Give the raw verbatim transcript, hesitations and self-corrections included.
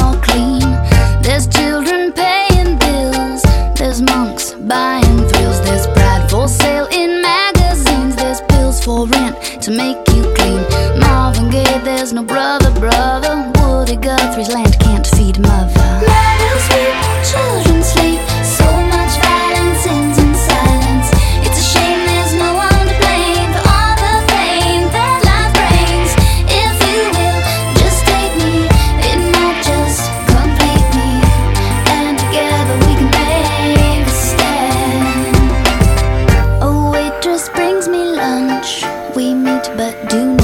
all clean. There's children paying bills, there's monks buying thrills, there's pride for sale in magazines, there's pills for rent to make you clean. Marvin Gaye, there's no brother, brother. Woody Guthrie's land can't feed mother. Mothers weep, children sleep, so much violence ends in silence. It's a shame there's no one to blame for all the pain that life brings. If you will just take me, it might just complete me, and together we can make a stand. A waitress brings me lunch, we meet but do